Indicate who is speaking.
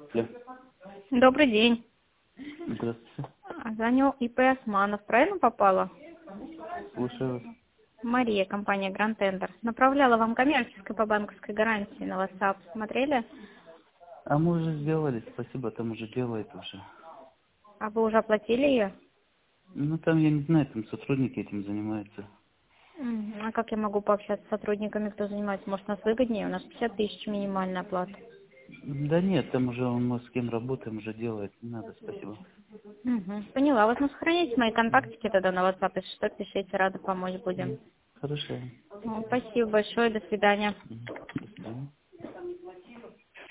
Speaker 1: Алло.
Speaker 2: Добрый день.
Speaker 1: Здравствуйте.
Speaker 2: Звоню ИП Османов. Правильно попала?
Speaker 1: Слушаю вас.
Speaker 2: Мария, компания Grand Tender. Направляла вам коммерческой по банковской гарантии на WhatsApp. Смотрели?
Speaker 1: А мы уже сделали, спасибо, там уже делает уже.
Speaker 2: А вы уже оплатили ее?
Speaker 1: Ну там, я не знаю, там сотрудники этим занимаются.
Speaker 2: А как я могу пообщаться с сотрудниками, кто занимается? Может, у нас выгоднее? У нас 50 тысяч минимальная оплата.
Speaker 1: Да нет, там уже мы с кем работаем, уже делает. Не надо, спасибо.
Speaker 2: Поняла. Вы сохраните мои контактики тогда на WhatsApp. Если что, пишите, рада помочь будем.
Speaker 1: Хорошо.
Speaker 2: Спасибо большое. До свидания.
Speaker 1: До свидания.